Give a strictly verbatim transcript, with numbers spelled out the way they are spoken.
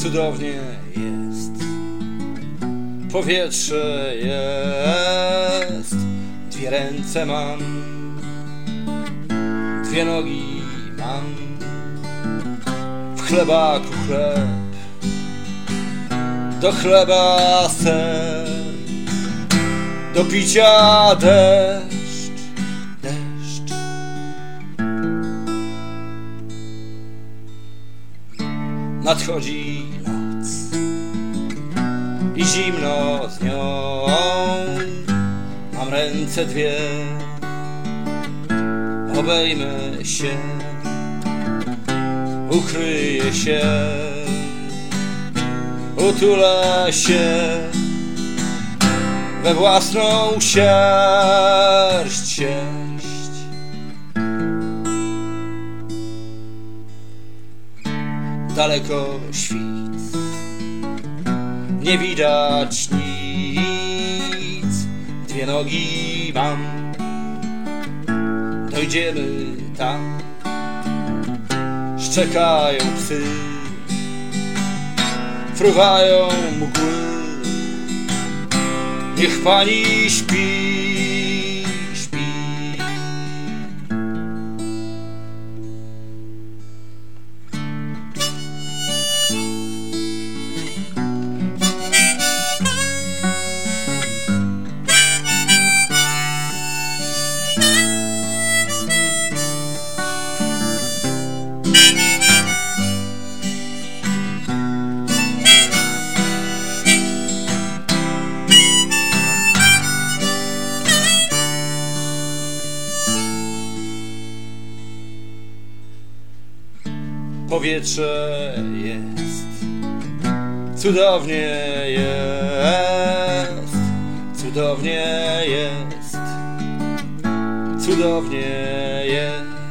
cudownie jest. Powietrze jest, dwie ręce mam, dwie nogi mam, w chlebaku chleb, do chleba ser, do picia deszcz, deszcz. Nadchodzi noc i zimno z nią, mam ręce dwie, obejmę się, ukryję się, utulę się we własną sierść, sierść. Daleko świt, nie widać nic, dwie nogi mam, dojdziemy tam, szczekają psy, fruwają mgły, niech pani śpi, śpi. Powietrze jest, cudownie jest, cudownie jest, cudownie jest.